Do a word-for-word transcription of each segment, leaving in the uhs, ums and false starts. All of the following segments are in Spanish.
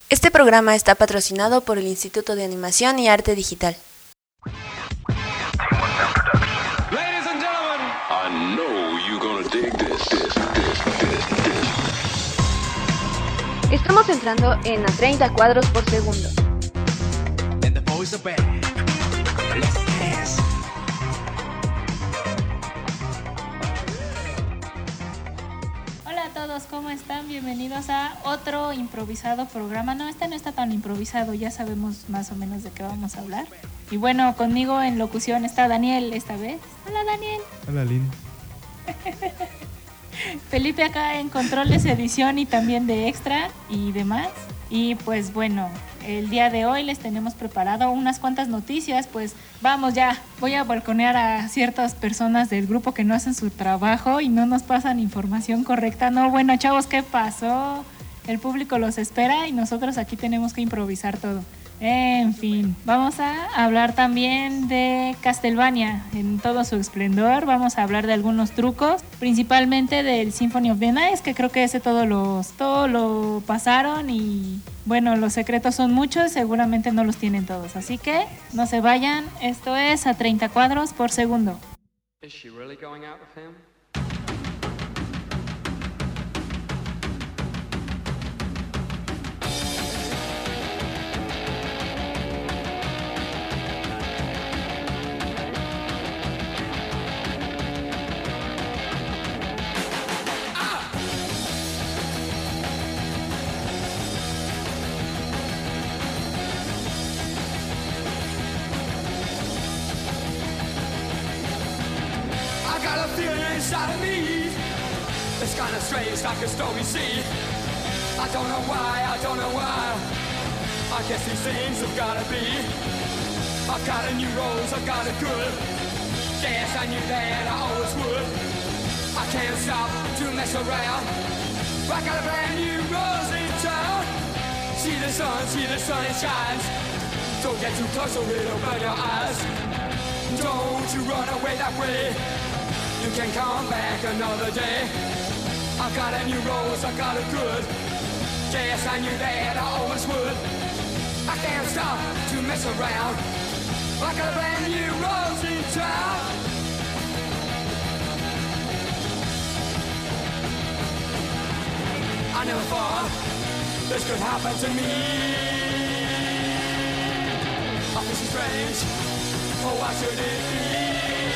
Este programa está patrocinado por el Instituto de Animación y Arte Digital. Ladies and gentlemen, I know you're gonna dig this, this, this, this, this. Estamos entrando en a treinta cuadros por segundo. And the boys are back. Let's dance. Hola a todos, ¿cómo están? Bienvenidos a otro improvisado programa. No, este no está tan improvisado, ya sabemos más o menos de qué vamos a hablar. Y bueno, conmigo en locución está Daniel esta vez. Hola Daniel. Hola Lynn. Felipe acá en controles, edición y también de extra y demás. Y pues bueno, el día de hoy les tenemos preparado unas cuantas noticias. Pues vamos ya, voy a balconear a ciertas personas del grupo que no hacen su trabajo y no nos pasan información correcta. No, bueno chavos, ¿qué pasó? El público los espera y nosotros aquí tenemos que improvisar todo. En fin, vamos a hablar también de Castlevania en todo su esplendor. Vamos a hablar de algunos trucos, principalmente del Symphony of the Night, que creo que ese todo, los, todo lo pasaron y bueno, los secretos son muchos, seguramente no los tienen todos. Así que no se vayan, esto es a treinta cuadros por segundo. Is she really going out with him? Inside of me, it's kind of strange, like a stormy sea. I don't know why, I don't know why. I guess these things have gotta be. I've got a new rose, I've got a good. Guess I knew that I always would. I can't stop to mess around. I got a brand new rose in town. See the sun, see the sun, it shines. Don't get too close or it'll burn your eyes. Don't you run away that way. You can come back another day. I got a new rose, I got a good. Yes, I knew that I always would. I can't stop to mess around. I got a brand new rose in town. I never thought this could happen to me. Oh, this is strange. Oh, why should it be?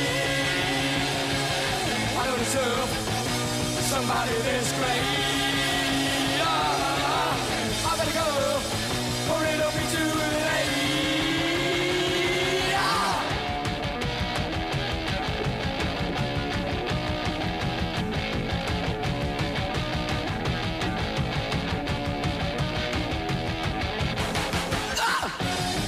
I don't deserve somebody this great. Oh, I better go, or it'll be too late. Oh. Ah.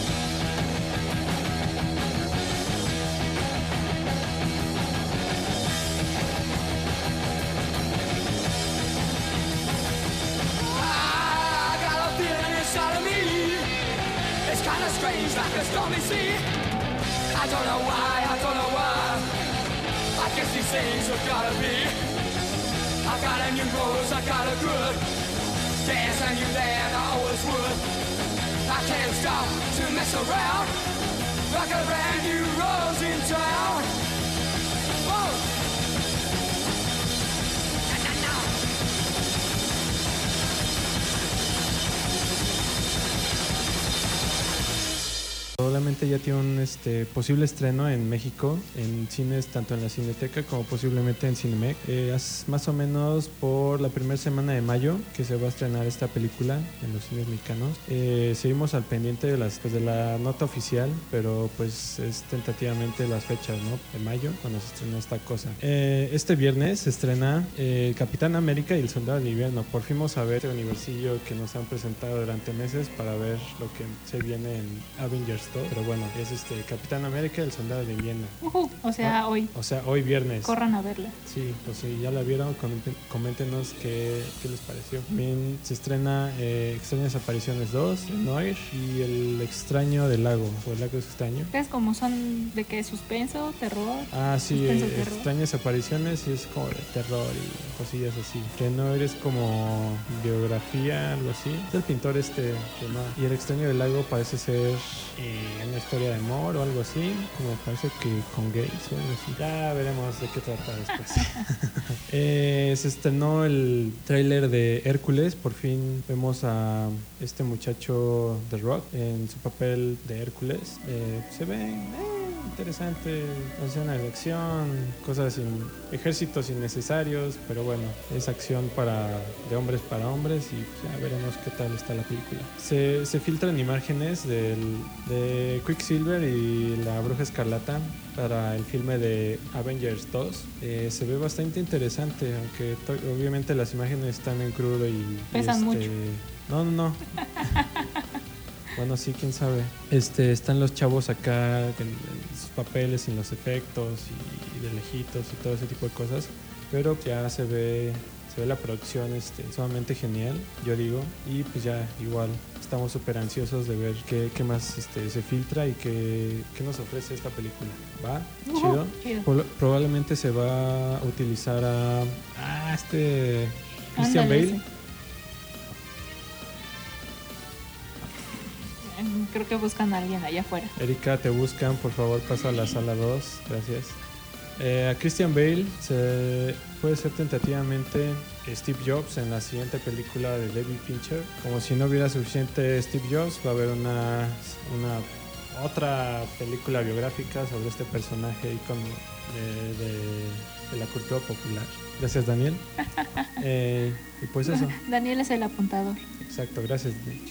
Kinda strange, like a stormy sea. I don't know why, I don't know why. I guess these things have gotta be. I got a new rose, I got a good. Guess I knew that I always would. I can't stop to mess around. I got a brand new rose in town. Whoa. Na, na, na. Probablemente ya tiene un este, posible estreno en México, en cines, tanto en la Cineteca como posiblemente en Cinemex. Eh, es más o menos por la primera semana de mayo que se va a estrenar esta película en los cines mexicanos. Eh, seguimos al pendiente de, las, pues, de la nota oficial, pero pues es tentativamente las fechas, ¿no? De mayo, cuando se estrena esta cosa. Eh, este viernes se estrena eh, Capitán América y el Soldado del Invierno. Por fin vamos a ver este universillo que nos han presentado durante meses para ver lo que se viene en Avengers visto, pero bueno, es este Capitán América, el Soldado de Invierno. Uh, o sea, Ah, hoy. O sea, hoy viernes. Corran a verla. Sí, pues si ya la vieron, comenten- coméntenos qué, qué les pareció. También se estrena eh, Extrañas Apariciones dos, Noir, y El Extraño del Lago, o El Lago Extraño. ¿Ustedes como son de qué? ¿Suspenso? ¿Terror? Ah, sí, Suspenso, eh, terror. Extrañas Apariciones y es como de terror y cosillas así. Que Noir es como biografía, algo así. Es el pintor este de Noir. Y El Extraño del Lago parece ser eh, una historia de amor o algo así, como parece que con gays o algo así. Ya veremos de qué trata después. eh, se estrenó el tráiler de Hércules. Por fin vemos a este muchacho The Rock en su papel de Hércules. Eh, se ve eh, interesante, escena de acción, cosas sin ejércitos innecesarios, pero bueno, es acción para de hombres para hombres y pues, ya veremos qué tal está la película. Se, se filtran imágenes del, de Quicksilver y la Bruja Escarlata para el filme de Avengers dos. Eh, se ve bastante interesante, aunque to- obviamente las imágenes están en crudo y... y Pesan este, mucho. No, no, no. Bueno, sí, quién sabe. Este, están los chavos acá en, en sus papeles, sin los efectos y, y de lejitos y todo ese tipo de cosas. Pero ya se ve, se ve la producción este, sumamente genial, yo digo. Y pues ya igual estamos súper ansiosos de ver qué, qué más este, se filtra y qué, qué nos ofrece esta película. ¿Va? Ujú, Chido. chido. Pro- probablemente se va a utilizar a... Ah, este... Christian Ándale, Bale. ese. Creo que buscan a alguien allá afuera. Erika, te buscan, por favor pasa a la sala dos, gracias. Eh, a Christian Bale se puede ser tentativamente Steve Jobs en la siguiente película de David Fincher. Como si no hubiera suficiente Steve Jobs, va a haber una, una otra película biográfica sobre este personaje ícono de, de, de la cultura popular. Gracias, Daniel. Eh, y pues eso, Daniel es el apuntador. exacto, gracias.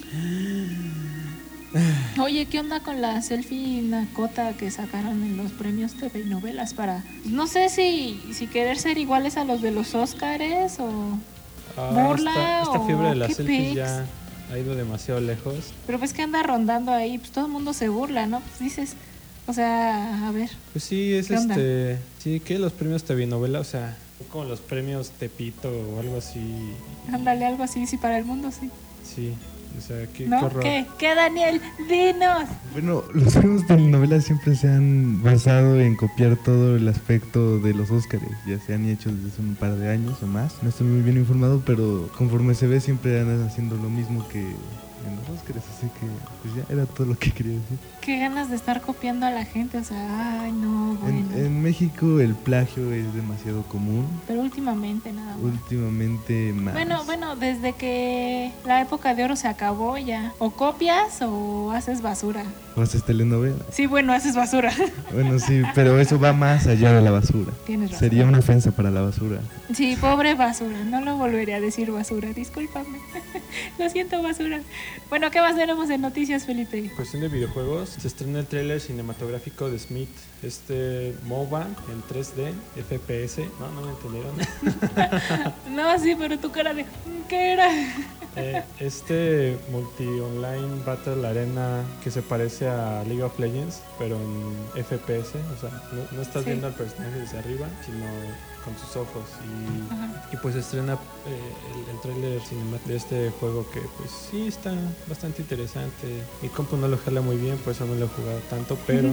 Oye, ¿qué onda con la selfie Nakota que sacaron en los premios T V y novelas para... No sé si, si querer ser iguales a los de los Óscares o... Ah, Burla esta, esta o fiebre de las qué selfies pics. ya ha ido demasiado lejos. Pero pues que anda rondando ahí, pues todo el mundo se burla, ¿no? Pues dices, o sea, a ver, Pues sí, es ¿Qué onda? este. Sí, que los premios T V novela, o sea, como los premios Tepito o algo así. ándale algo así, sí, para el mundo, sí. Sí, o sea, qué, qué ¿No? horror. ¿Qué? ¿Qué, Daniel? Dinos. Bueno, los premios telenovelas siempre se han basado en copiar todo el aspecto de los Óscares. Ya se han hecho desde hace un par de años o más. No estoy muy bien informado, pero conforme se ve siempre andan haciendo lo mismo que en los Óscares. Así que pues ya era todo lo que quería decir. Qué ganas de estar copiando a la gente, o sea, ay, no, bueno. En, en México el plagio es demasiado común. Pero últimamente nada más. Últimamente más. Bueno, bueno, desde que la época de oro se acabó ya. O copias o haces basura. O haces telenovelas. Sí, bueno, haces basura. Bueno, sí, pero eso va más allá de la basura. Tienes razón. Sería una ofensa para la basura. Sí, pobre basura. No lo volveré a decir basura. Discúlpame. Lo siento, basura. Bueno, ¿qué más tenemos en noticias, Felipe? En cuestión de videojuegos, se estrena el tráiler cinematográfico de Smith, este MOBA en tres D, F P S. No, no me entendieron. No, sí, pero tu cara de... ¿Qué era? Eh, este multi-online Battle Arena que se parece a League of Legends, pero en F P S, o sea, no, no estás Sí. viendo al personaje desde arriba, sino con tus ojos. Y, Ajá. y pues estrena eh, el, el tráiler cinemático de este juego que pues sí está bastante interesante. Mi compu no lo jala muy bien, por eso no lo he jugado tanto, pero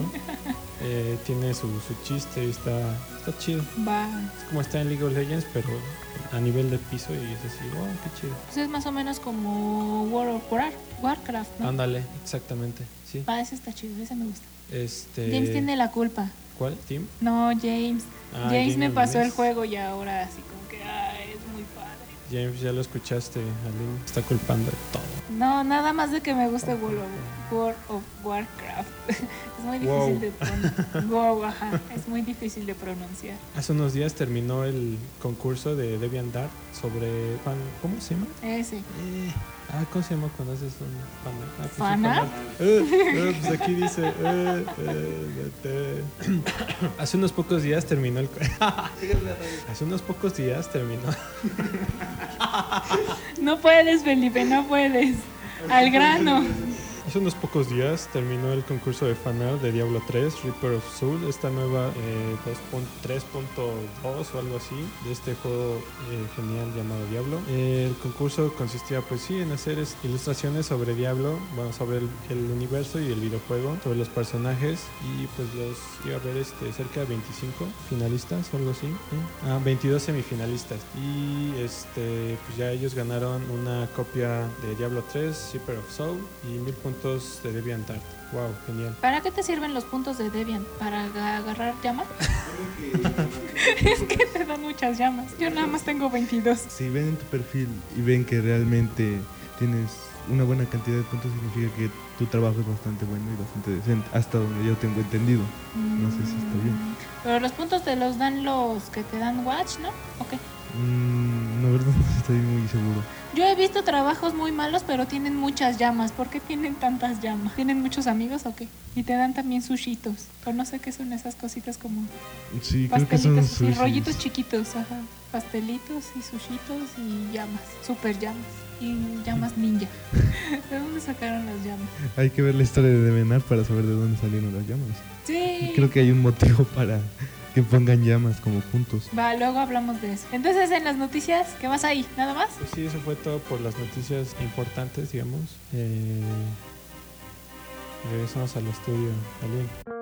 eh, tiene su, su chiste y está, está chido. Va. Es como está en League of Legends, pero a nivel de piso y es así, wow, qué chido. Pues es más o menos como World of War- Warcraft, ¿no? Ándale, exactamente, sí. Va, ese está chido, ese me gusta. Este, James tiene la culpa. ¿Cuál? ¿Team? No, James. Ah, James me James pasó el Mes. juego y ahora así como que, ay, es muy padre. James, ya lo escuchaste, Aline está culpando de todo. No, nada más de que me guste World of, World of Warcraft. Es muy difícil Wow. de pronunciar. Wow, ajá. Es muy difícil de pronunciar. Hace unos días terminó el concurso de DeviantArt sobre fan, ¿cómo se llama? Ese. Eh, ah, ¿cómo se llama cuando haces un fan? Ah, pues un ¿Fanart? fanart. Eh, eh, pues aquí dice. eh, eh, eh, Hace unos pocos días terminó el. Hace unos pocos días terminó. No puedes, Felipe, no puedes. Al grano. Hace unos pocos días terminó el concurso de fanart de Diablo tres, Reaper of Soul, esta nueva eh, tres punto dos o algo así, de este juego eh, genial llamado Diablo. Eh, el concurso consistía pues sí en hacer es, ilustraciones sobre Diablo, bueno, sobre el, el universo y el videojuego, sobre los personajes, y pues los iba a ver este, cerca de veinticinco finalistas o algo así, ¿eh? ah, veintidós semifinalistas, y este pues ya ellos ganaron una copia de Diablo tres, Reaper of Soul, y mil puntos de DeviantArt. Wow, genial. ¿Para qué te sirven los puntos de Debian? ¿Para aga- agarrar llamas? Es que te dan muchas llamas. Yo nada más tengo veintidós. Si ven en tu perfil y ven que realmente tienes una buena cantidad de puntos, significa que tu trabajo es bastante bueno y bastante decente, hasta donde yo tengo entendido. No sé si está bien. Pero los puntos te los dan los que te dan watch, ¿no? Ok. Mm, no, verdad, no estoy muy seguro. Yo he visto trabajos muy malos, pero tienen muchas llamas. ¿Por qué tienen tantas llamas? ¿Tienen muchos amigos o qué? Y te dan también sushitos. O no sé qué son esas cositas como Sí, creo que son pastelitos y sushis. rollitos chiquitos, ajá. Pastelitos y sushitos y llamas, super llamas. Y llamas ninja. ¿De dónde sacaron las llamas? Hay que ver la historia de Devenar para saber de dónde salieron las llamas. Sí. Creo que hay un motivo para que pongan llamas como puntos. Va, luego hablamos de eso. Entonces, en las noticias, ¿qué más hay? ¿Nada más? Pues sí, eso fue todo por las noticias importantes, digamos. Eh, regresamos al estudio, ¿vale?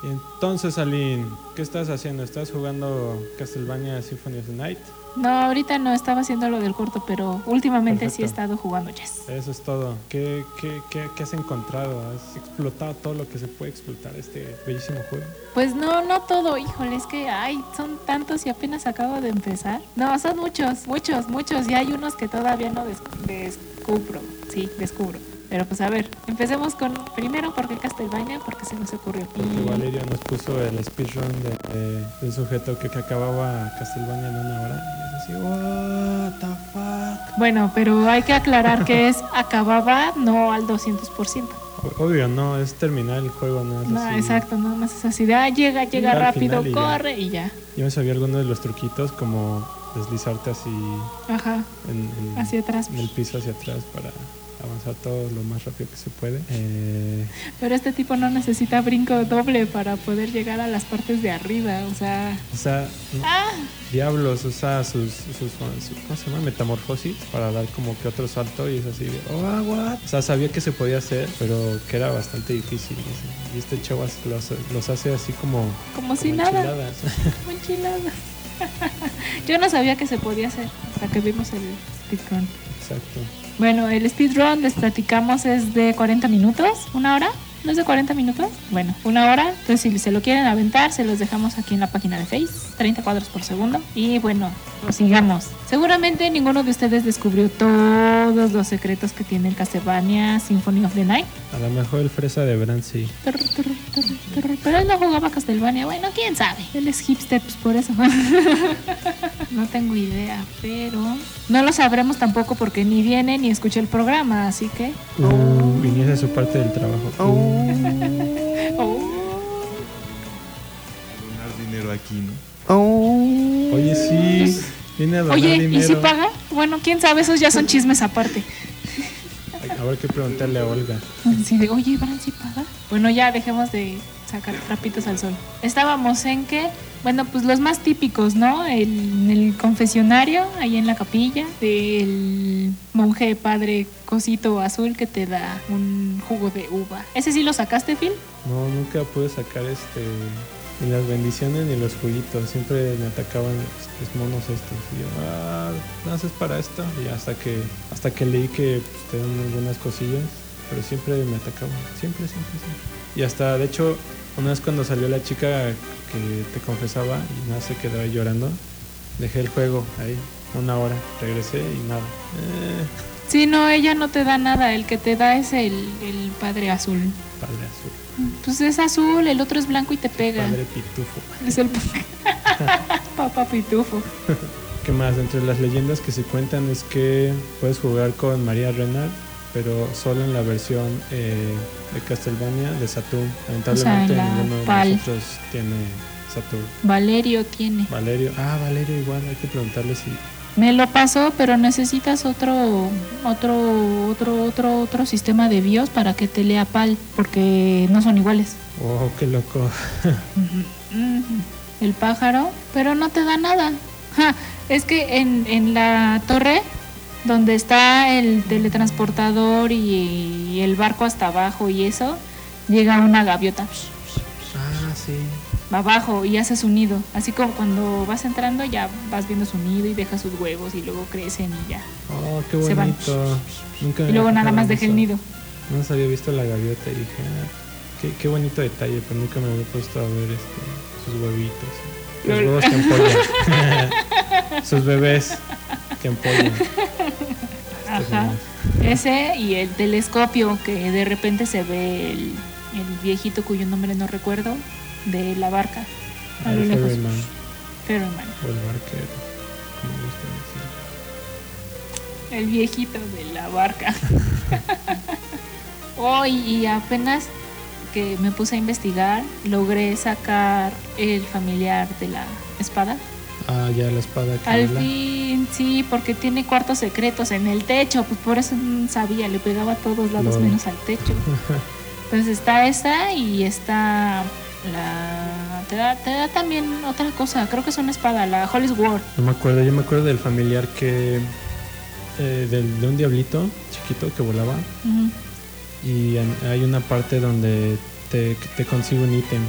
Entonces, Aline, ¿qué estás haciendo? ¿Estás jugando Castlevania Symphony of the Night? No, ahorita no estaba haciendo lo del corto, pero últimamente Perfecto. sí he estado jugando Chess. Eso es todo. ¿Qué, qué, qué, qué has encontrado? ¿Has explotado todo lo que se puede explotar este bellísimo juego? Pues no, no todo, híjole, es que ay, son tantos y apenas acabo de empezar. No, son muchos, muchos, muchos, y hay unos que todavía no des- descubro, sí, descubro. Pero pues a ver, empecemos con primero porque Castlevania, porque se nos ocurrió. Porque Y- Valeria nos puso el speedrun de, de, de un sujeto que, que acababa Castlevania en una hora. Y es así, what the fuck. Bueno, pero hay que aclarar que es acababa, no al doscientos por ciento. O- Obvio, no, es terminar el juego, no es No, así. exacto, no más es así de ah, llega, llega al rápido, final y ya. corre y ya. Yo me sabía algunos de los truquitos, como deslizarte así Ajá, en, en- hacia atrás. en el piso hacia atrás para avanzar todo lo más rápido que se puede. Eh, Pero este tipo no necesita brinco doble para poder llegar a las partes de arriba, o sea... o sea, no- ¡Ah! Diablos usa sus, sus, sus- ¿cómo se llama? Metamorfosis para dar como que otro salto y es así de, oh, what? O sea, sabía que se podía hacer, pero que era bastante difícil. Y este chavo los, los hace así como, Como si como nada. enchiladas. Muy enchiladas. Yo no sabía que se podía hacer hasta que vimos el speedrun. Exacto. Bueno, el speedrun, les platicamos, es de cuarenta minutos, ¿una hora? ¿No es de cuarenta minutos? Bueno, una hora. Entonces, si se lo quieren aventar, se los dejamos aquí en la página de Face, treinta cuadros por segundo. Y bueno, pues sigamos. Seguramente ninguno de ustedes descubrió todos los secretos que tiene el Castlevania Symphony of the Night. A lo mejor el fresa de Bran sí. Turr, turr, turr, turr. Pero él no jugaba Castlevania. Bueno, quién sabe. Él es hipster, pues por eso. No tengo idea, pero no lo sabremos tampoco porque ni viene ni escucha el programa, así que. Uh, y esa es su parte del trabajo. Uh. Oh. Donar dinero aquí, ¿no? Oye, sí. Viene a donar Oye, dinero. ¿y si paga? Bueno, quién sabe, esos ya son chismes aparte. Habrá que preguntarle a Olga. Así de, oye, Bran, ¿sí paga? Bueno, ya dejemos de sacar trapitos al sol. Estábamos en que, bueno, pues los más típicos, ¿no? El, en el confesionario, ahí en la capilla, del monje padre cosito azul que te da un jugo de uva. ¿Ese sí lo sacaste, Phil? No, nunca pude sacar este ni las bendiciones ni los juguitos. Siempre me atacaban los, los monos estos. Y yo, ah, no haces para esto. Y hasta que hasta que leí que pues, te dan algunas cosillas, pero siempre me atacaban. Siempre, siempre, siempre. Y hasta, de hecho, una vez cuando salió la chica que te confesaba y nada, se quedó ahí llorando, dejé el juego ahí una hora. Regresé y nada. Eh, Sí, no, ella no te da nada. El que te da es el, el padre azul. padre azul. Pues es azul, el otro es blanco y te pega. Padre pitufo. Es el papá pitufo. ¿Qué más? Entre las leyendas que se cuentan es que puedes jugar con María Renard, pero solo en la versión eh, de Castlevania de Saturn. Lamentablemente O sea, en la ninguno de PAL. nosotros tiene Saturn. Valerio tiene. Valerio, ah, Valerio igual, hay que preguntarle si... Me lo pasó, pero necesitas otro, otro, otro, otro, otro sistema de BIOS para que te lea PAL, porque no son iguales. Oh, qué loco. Ujú. El pájaro, pero no te da nada. Ja, es que en, en la torre, donde está el teletransportador y, y el barco hasta abajo y eso, llega una gaviota. Ah, sí. Va abajo y hace su nido. Así como cuando vas entrando ya vas viendo su nido y deja sus huevos y luego crecen y ya. Oh, qué Se van. bonito. Nunca me Y luego había nada fijado más en deja el eso. nido. No nos había visto la gaviota y dije, ah, qué, qué bonito detalle, pero nunca me había puesto a ver este, sus huevitos. Los Lol. huevos que empollan. Sus bebés que empollan. Este Ajá. es Ese y el telescopio que de repente se ve el, el viejito cuyo nombre no recuerdo de la barca a el lo lejos. Ferryman, Ferryman. o el barquero, como gustan decir. El viejito de la barca. Oh, y, y apenas que me puse a investigar, logré sacar el familiar de la espada. Ah, ya la espada que Al habla. fin, sí, porque tiene cuartos secretos en el techo, pues por eso no sabía, le pegaba a todos lados Lol. menos al techo. Entonces está esa y está la... Te da, te da también otra cosa, creo que es una espada, la Holy Sword. No me acuerdo, yo me acuerdo del familiar que... Eh, del, de un diablito chiquito que volaba. Ujú. Y en- hay una parte donde te, te consigue un ítem.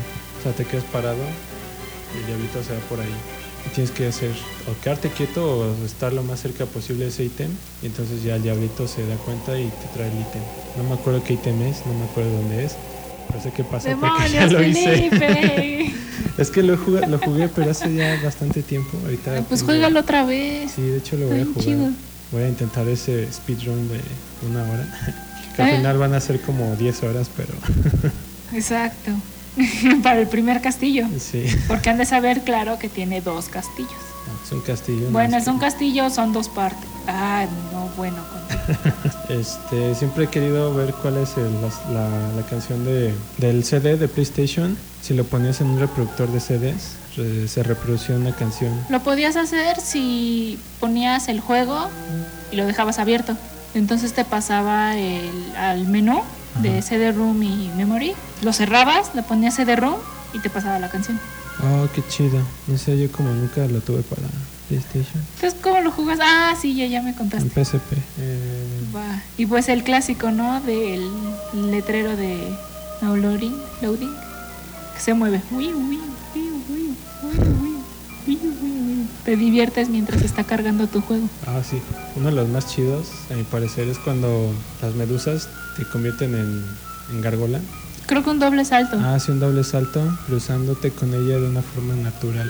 sea, te quedas parado y el diablito se va por ahí. Y tienes que hacer o quedarte quieto o estar lo más cerca posible de ese ítem. Y entonces ya el diablito se da cuenta y te trae el ítem. No me acuerdo qué ítem es, no me acuerdo dónde es. Pero sé qué pasa porque ya lo hice. Es que lo jugué, lo jugué, pero hace ya bastante tiempo. Ahorita Ay, pues tengo... juégalo otra vez. Sí, de hecho lo voy Ay, a jugar. chido. Voy a intentar ese speedrun de una hora. Que al Ay. final van a ser como diez horas, pero... Exacto. Para el primer castillo. Sí. Porque han de saber, claro, que tiene dos castillos. No, es un castillo. Bueno, no es un castillo, son dos partes. Ah, no, bueno. Este, siempre he querido ver cuál es el- la, la- la canción de, del C D de PlayStation. Si lo ponías en un reproductor de C Ds, re- se reproducía una canción. Lo podías hacer si ponías el juego y lo dejabas abierto. Entonces te pasaba el, al menú de Ajá. C D-ROOM y Memory. Lo cerrabas, le ponías C D-ROOM y te pasaba la canción. Oh, qué chido. No sé, yo como nunca lo tuve para PlayStation. Entonces, ¿cómo lo jugas? Ah, sí, ya, ya me En contaste. P S P. Eh, Va. Y pues el clásico, ¿no? Del letrero de no loading, loading, que se mueve. Uy, uy, uy, uy, uy, uy, uy, uy, uy. Te diviertes mientras está cargando tu juego. ah, sí. Uno de los más chidos, a mi parecer, es cuando las medusas te convierten en, en gárgola. Creo que un doble salto. Hace un doble salto, cruzándote con ella de una forma natural.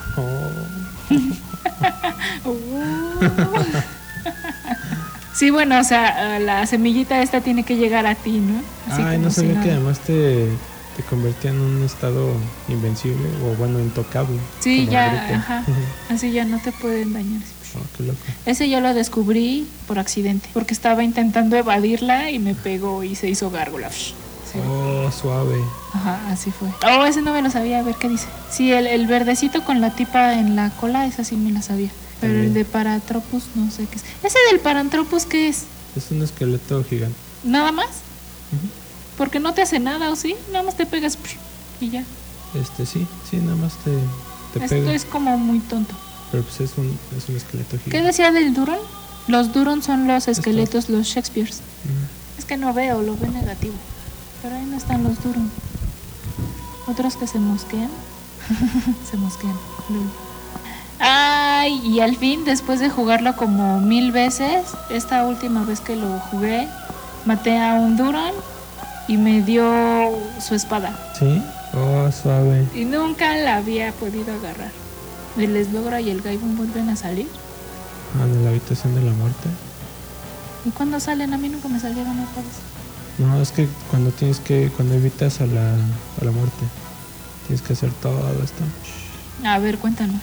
Oh. Uh. Sí, bueno, o sea, la semillita esta tiene que llegar a ti, ¿no? Así Ay, como no si sabía nada. que además te, te convertía en un estado invencible o bueno, intocable. Sí, como ya, Naruto. ajá. Así ya no te pueden dañar. Oh, qué loco. Ese yo lo descubrí por accidente, porque estaba intentando evadirla y me pegó y se hizo gárgola. Sí. Oh, suave. Ajá, así fue. Oh, ese no me lo sabía, a ver qué dice. Sí, el, el verdecito con la tipa en la cola, esa sí me la sabía. Pero También. el de Paranthropus no sé qué es. ¿Ese del Paranthropus qué es? Es un esqueleto gigante. ¿Nada más? Porque no te hace nada, ¿o sí? Nada más te pegas y ya. Este, sí, sí, nada más te, te Esto pega. es como muy tonto. Pero pues es un, es un esqueleto ¿Qué gigante. decía del Duron? Los Duron son los esqueletos, los Shakespeares. Mm. Es que no veo, lo veo negativo. Pero ahí no están los Duron. Otros que se mosquean. Se mosquean. Lol. Ay, y al fin, después de jugarlo como mil veces, esta última vez que lo jugué, maté a un Duron y me dio su espada. ¿Sí? Oh, suave. Y nunca la había podido agarrar. El Eslogra y el Gaibon vuelven a salir. Ah, de la habitación de la muerte. ¿Y cuando salen? A mí nunca me salieron otra vez. No, es que cuando tienes que, cuando evitas a la, a la muerte, tienes que hacer todo esto. A ver, cuéntanos.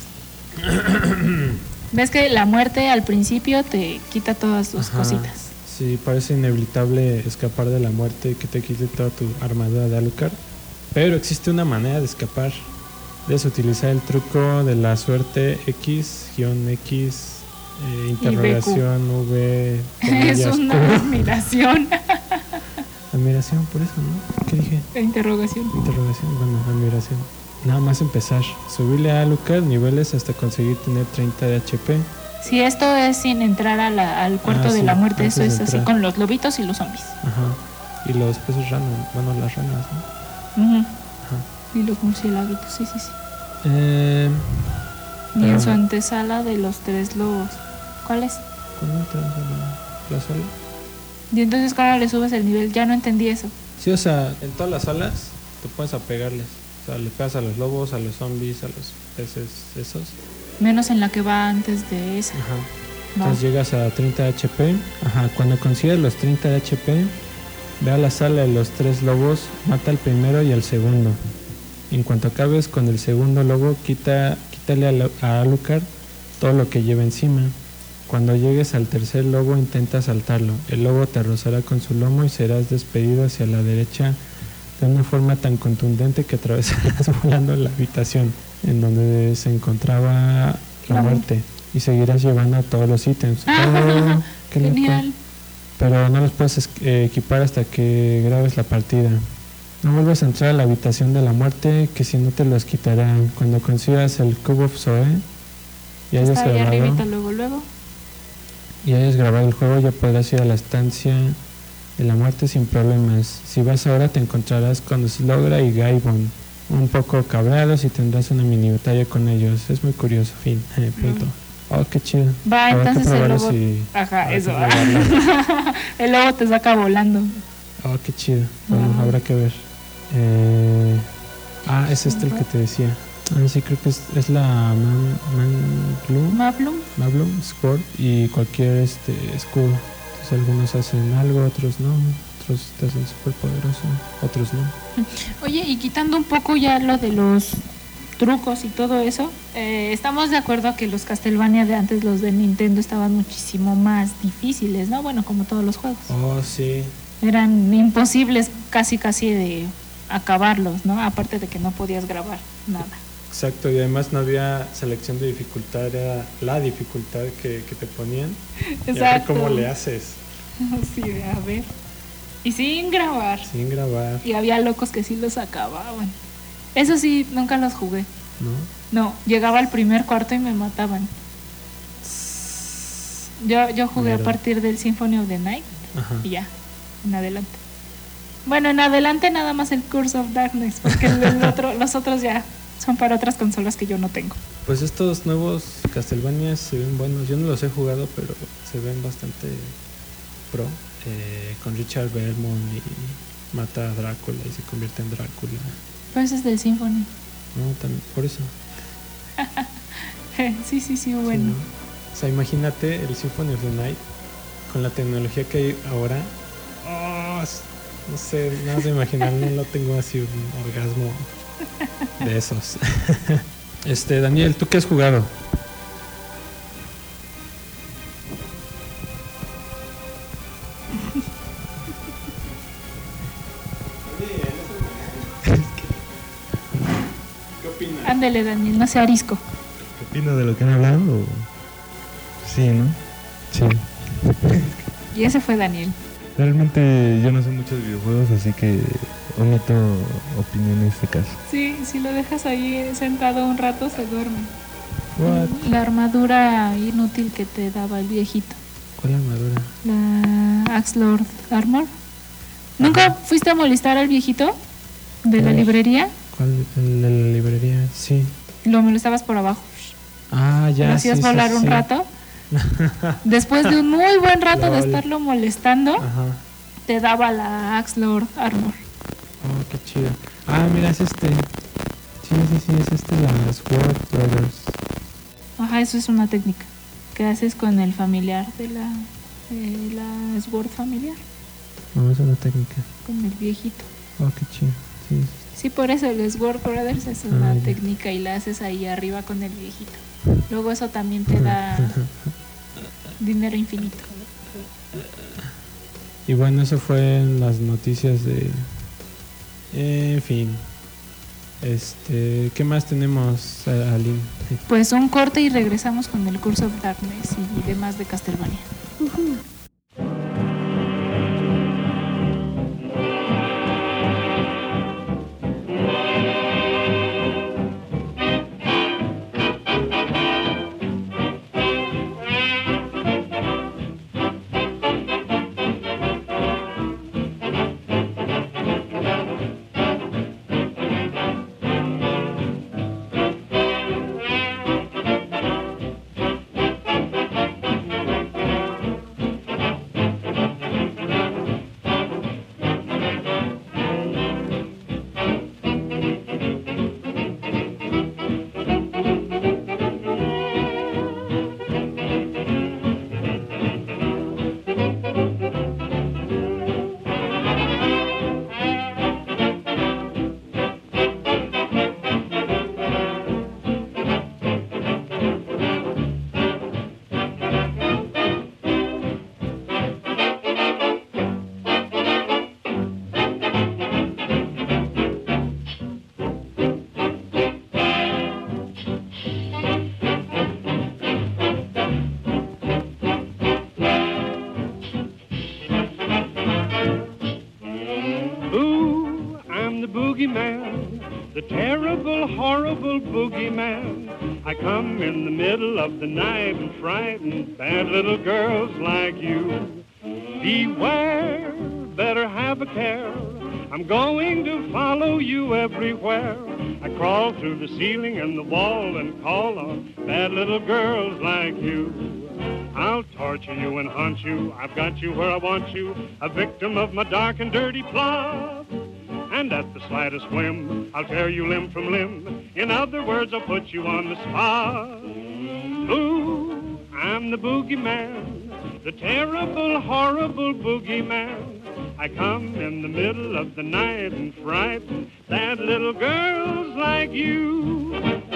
¿Ves que la muerte al principio te quita todas tus Ajá. cositas? Sí, parece inevitable escapar de la muerte y que te quite toda tu armadura de Alucard. Pero existe una manera de escapar. Debes utilizar el truco de la suerte X, guión X, eh, interrogación, V, Es comillas, una Q. admiración. Admiración, por eso, ¿no? ¿Qué dije? Interrogación. Interrogación, bueno, admiración. Nada más empezar. Subirle a Alucard niveles hasta conseguir tener treinta de H P. Si esto es sin entrar a la- al cuarto Ah, de sí, la muerte, antes eso de es así entrar. con los lobitos y los zombies. Ajá. Y los peces ranas, bueno, las ranas, ¿no? Ujú. Ajá. Y los murciélaguitos, sí, sí, sí. Eh, Y en Pero- su antesala de los tres lobos. ¿Cuál es? ¿Cuándo entras a la, la sala? Y entonces cuando le subes el nivel, ya no entendí eso. Sí, o sea, en todas las salas te pones a pegarles. O sea, le pegas a los lobos, a los zombies, a los peces esos. Menos en la que va antes de esa. Ajá. Va. Entonces llegas a treinta de H P. Ajá, cuando consigues los treinta de H P, ve a la sala de los tres lobos, mata al primero y al segundo. En cuanto acabes con el segundo lobo, quita, quítale a, Lo- a Alucard todo lo que lleva encima. Cuando llegues al tercer lobo, intenta saltarlo. El lobo te rozará con su lomo y serás despedido hacia la derecha de una forma tan contundente que atravesarás volando la habitación en donde se encontraba la La mu- muerte y seguirás llevando todos los ítems. Ah, Oh, qué loco. Genial. Pero no los puedes es- eh, equipar hasta que grabes la partida. No vuelvas a entrar a la habitación de la muerte, que si no te los quitarán. Cuando consigas el Cube of Zoe y hayas Está ahí grabado arribita, luego, luego. y hayas grabado el juego, ya podrás ir a la estancia de la muerte sin problemas. Si vas ahora te encontrarás con Slogra y Gaibon. un poco cabreados y tendrás una mini batalla con ellos. Es muy curioso, fin, eh, punto. Oh, qué chido. Va, Habrá que entonces el probarlo lobo... si- Ajá, habrá que eso. probarlo. El lobo te saca volando. Oh, qué chido. Bueno, Ah. habrá que ver. Eh, ah, es este el que te decía. Ah, sí, creo que es, es la Man, Manblum, Mablum. Mablum Sword y cualquier este escudo. Entonces algunos hacen algo, otros no. Otros te hacen súper poderoso, otros no. Oye, y quitando un poco ya lo de los trucos y todo eso, eh, estamos de acuerdo que los Castlevania de antes, los de Nintendo, estaban muchísimo más difíciles, ¿no? Bueno, como todos los juegos. Oh, sí. Eran imposibles casi casi de acabarlos, ¿no? Aparte de que no podías grabar nada. Exacto, y además no había selección de dificultad, era la dificultad que, que te ponían. Y a ver Exacto. cómo le haces Sí, a ver. Y sin grabar. sin grabar, Y había locos que sí los acababan. Eso sí, nunca los jugué. ¿no? No, llegaba al primer cuarto y me mataban. Yo, yo jugué Mierda. a partir del Symphony of the Night Ajá. y ya, en adelante. Bueno, en adelante nada más el Curse of Darkness, porque el, el otro, los otros ya son para otras consolas que yo no tengo. Pues estos nuevos Castlevania se ven buenos. Yo no los he jugado, pero se ven bastante pro. Eh, con Richard Belmont y mata a Drácula y se convierte en Drácula. Pero ese es del Symphony. No, también, por eso. Sí, sí, sí, Sí, bueno. ¿no? O sea, imagínate el Symphony of the Night con la tecnología que hay ahora. Oh, s- no sé, nada más de imaginarlo, no tengo así un orgasmo de esos. Este, Daniel, ¿tú qué has jugado? ¿Qué opinas? Ándele, Daniel, no sea arisco. ¿Qué opino de lo que han hablado? Sí, ¿no? Sí. Y ese fue Daniel. Realmente yo no sé mucho de videojuegos, así que omito opinión en este caso. Sí, si lo dejas ahí sentado un rato se duerme. What? La armadura inútil que te daba el viejito. ¿Cuál armadura? La Axe Lord Armor. ¿Nunca fuiste a molestar al viejito de la Eh. librería? ¿Cuál? El de la librería, sí. Lo molestabas por abajo. Ah, ya. Lo hacías sí, sí, volar un sí. rato. Después de un muy buen rato de Lol. estarlo molestando, Ajá. te daba la Axe Lord Armor. Oh, qué chido. Ah, mira, es este. Sí, sí, sí, es este, las Sword Brothers. Ajá, eso es una técnica que haces con el familiar de la, de la Sword familiar, No, es una técnica. con el viejito. Oh, qué chido. Sí, sí. Sí, por eso el Sword Brothers es una Ah, ya. técnica y la haces ahí arriba con el viejito. Luego eso también te da dinero infinito. Y bueno, eso fue en las noticias de... En fin. Este, ¿qué más tenemos, a- Aline? Pues un corte y regresamos con el Curse of Darkness y demás de Castlevania. Ooh, I'm the boogeyman, the terrible, horrible boogeyman. I come in the middle of the night and frighten bad little girls like you. Beware, better have a care. I'm going to follow you everywhere. I crawl through the ceiling and the wall and call on bad little girls like you. I'll torture you and haunt you. I've got you where I want you, a victim of my dark and dirty plot. And at the slightest whim, I'll tear you limb from limb. In other words, I'll put you on the spot. Ooh, I'm the boogeyman, the terrible, horrible boogeyman. I come in the middle of the night and frighten bad little girls like you.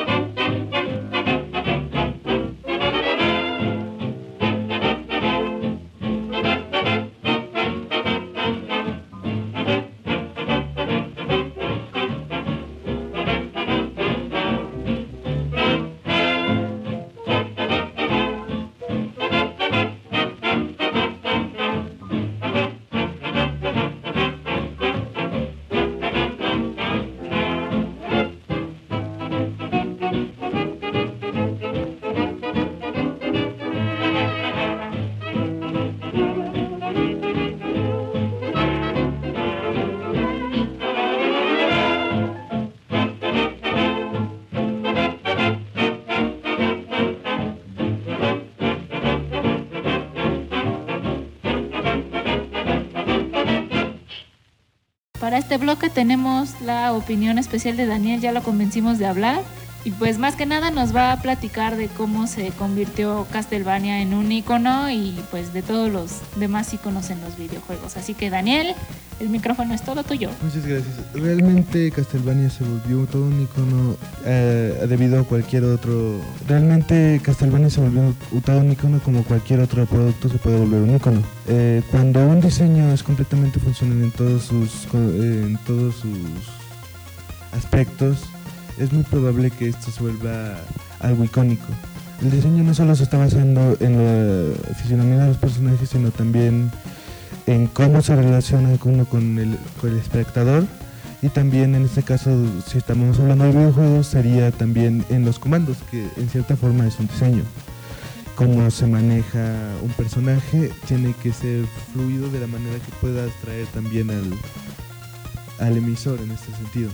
Para este bloque tenemos la opinión especial de Daniel, ya lo convencimos de hablar. Y pues más que nada nos va a platicar de cómo se convirtió Castlevania en un ícono y pues de todos los demás íconos en los videojuegos. Así que Daniel, el micrófono es todo tuyo. Muchas gracias. Realmente Castlevania se volvió todo un ícono eh, debido a cualquier otro... Realmente Castlevania se volvió todo un ícono como cualquier otro producto se puede volver un ícono. Eh, cuando un diseño es completamente funcional en todos sus, eh, en todos sus aspectos, es muy probable que esto se vuelva algo icónico. El diseño no solo se está basando en la fisionomía de los personajes, sino también en cómo se relaciona uno con el, con el espectador, y también en este caso, si estamos hablando de videojuegos, sería también en los comandos, que en cierta forma es un diseño. Cómo se maneja un personaje tiene que ser fluido de la manera que pueda atraer también al, al emisor en este sentido.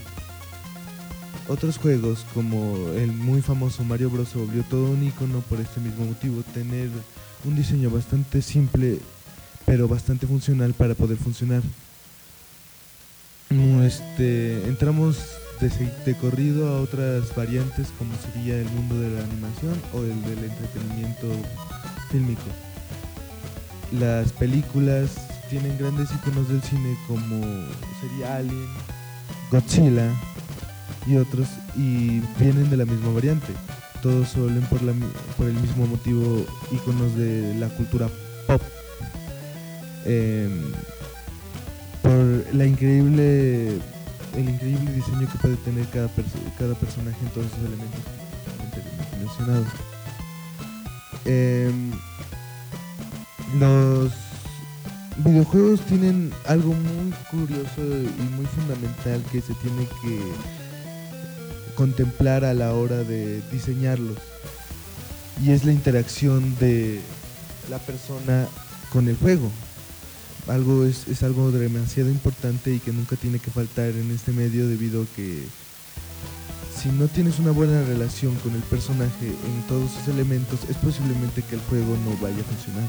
Otros juegos como el muy famoso Mario Bros se volvió todo un icono por este mismo motivo, tener un diseño bastante simple pero bastante funcional para poder funcionar. Este, entramos de, de corrido a otras variantes como sería el mundo de la animación o el del entretenimiento fílmico. Las películas tienen grandes iconos del cine como sería Alien, Godzilla y otros, y vienen de la misma variante. Todos se vuelven por, la, por el mismo motivo iconos de la cultura pop. Eh, por la increíble el increíble diseño que puede tener cada, perso cada personaje en todos sus elementos que mencionados. Eh, los videojuegos tienen algo muy curioso y muy fundamental que se tiene que contemplar a la hora de diseñarlos, y es la interacción de la persona con el juego. Algo es, es algo demasiado importante y que nunca tiene que faltar en este medio, debido a que si no tienes una buena relación con el personaje en todos sus elementos, es posiblemente que el juego no vaya a funcionar.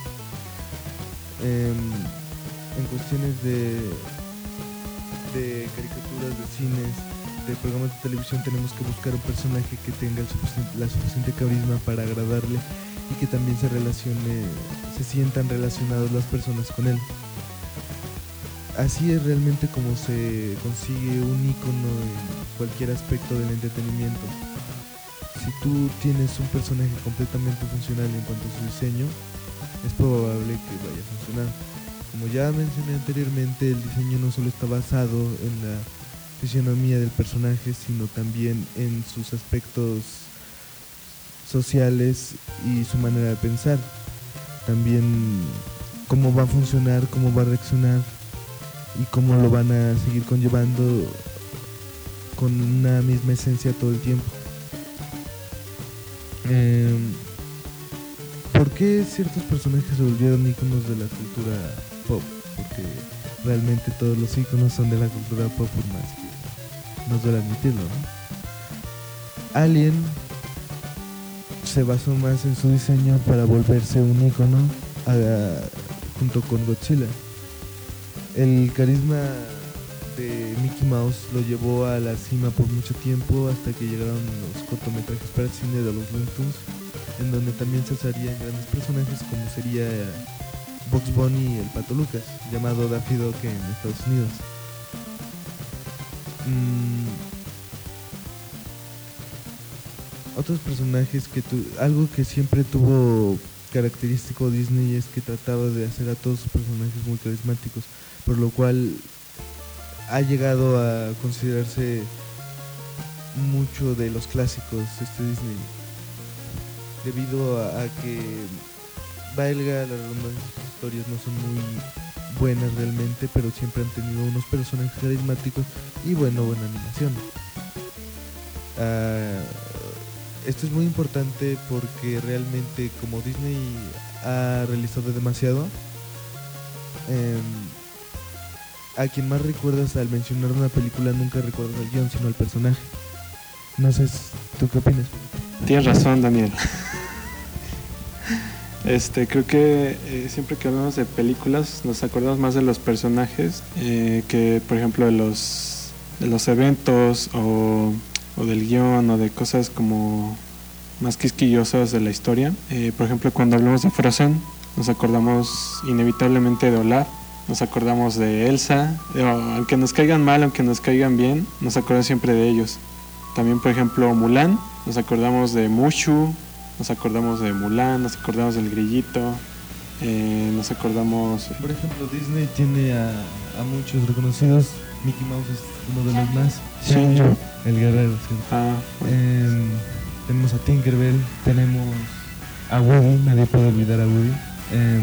Eh, en cuestiones de, de caricaturas, de cines, de programas de televisión, tenemos que buscar un personaje que tenga el suficiente, la suficiente carisma para agradarle y que también se relacione, se sientan relacionados las personas con él. Así es realmente como se consigue un ícono en cualquier aspecto del entretenimiento. Si tú tienes un personaje completamente funcional en cuanto a su diseño, es probable que vaya a funcionar. Como ya mencioné anteriormente, el diseño no solo está basado en la fisionomía del personaje, sino también en sus aspectos sociales y su manera de pensar. También cómo va a funcionar, cómo va a reaccionar y cómo lo van a seguir conllevando con una misma esencia todo el tiempo. Eh, ¿Por qué ciertos personajes se volvieron íconos de la cultura pop? porque realmente todos los iconos son de la cultura pop, por más que no duele admitirlo, ¿no? Alien se basó más en su diseño para volverse un icono a, junto con Godzilla. El carisma de Mickey Mouse lo llevó a la cima por mucho tiempo, hasta que llegaron los cortometrajes para el cine de los Looney Tunes, en donde también se usarían grandes personajes como sería Bugs Bunny y el Pato Lucas, llamado Daffy Duck en Estados Unidos. Mm. Otros personajes que tu, algo que siempre tuvo característico Disney es que trataba de hacer a todos sus personajes muy carismáticos, por lo cual ha llegado a considerarse mucho de los clásicos este Disney, debido a, a que, valga la redundancia, sus historias no son muy buenas realmente, pero siempre han tenido unos personajes carismáticos y bueno, buena animación. Uh, esto es muy importante porque realmente, como Disney ha realizado demasiado, eh, a quien más recuerdas al mencionar una película nunca recuerdas al guión, sino al personaje. No sé, ¿tú qué opinas? Tienes razón, Daniel. Este, creo que eh, siempre que hablamos de películas nos acordamos más de los personajes eh, que, por ejemplo, de los de los eventos o, o del guión o de cosas como más quisquillosas de la historia. Eh, por ejemplo, cuando hablamos de Frozen nos acordamos inevitablemente de Olaf, nos acordamos de Elsa, eh, aunque nos caigan mal, aunque nos caigan bien, nos acordamos siempre de ellos. También, por ejemplo, Mulan, nos acordamos de Mushu, nos acordamos de Mulan, nos acordamos del grillito, eh, nos acordamos... Por ejemplo, Disney tiene a, a muchos reconocidos. Mickey Mouse es uno de los más. Sí, el guerrero, ¿sí? Ah, bueno. eh, tenemos a Tinkerbell, tenemos a Woody, nadie puede olvidar a Woody. eh,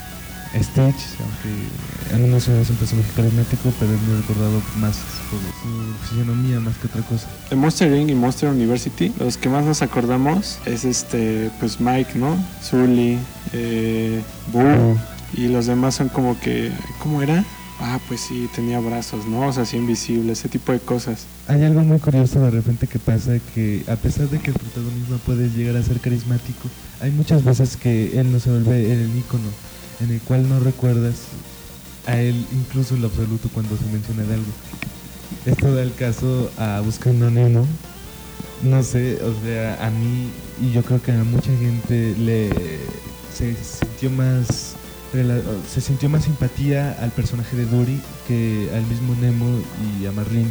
Stitch, aunque a mí no se me hace un personaje carismático, pero es muy recordado más por su fisionomía más que otra cosa. En Monster Incorporated y Monster University, los que más nos acordamos es este, pues Mike, ¿no? Sully, eh, Boo, uh. y los demás son como que, ¿cómo era? Ah, pues sí, tenía brazos, ¿no? O sea, así invisible, ese tipo de cosas. Hay algo muy curioso de repente que pasa, que a pesar de que el protagonismo puede llegar a ser carismático, hay muchas veces que él no se vuelve el ícono, en el cual no recuerdas a él incluso en lo absoluto cuando se menciona de algo. Esto da el caso a Buscando a Nemo. No sé, o sea, a mí y yo creo que a mucha gente le se sintió más se sintió más simpatía al personaje de Dory que al mismo Nemo y a Marlene.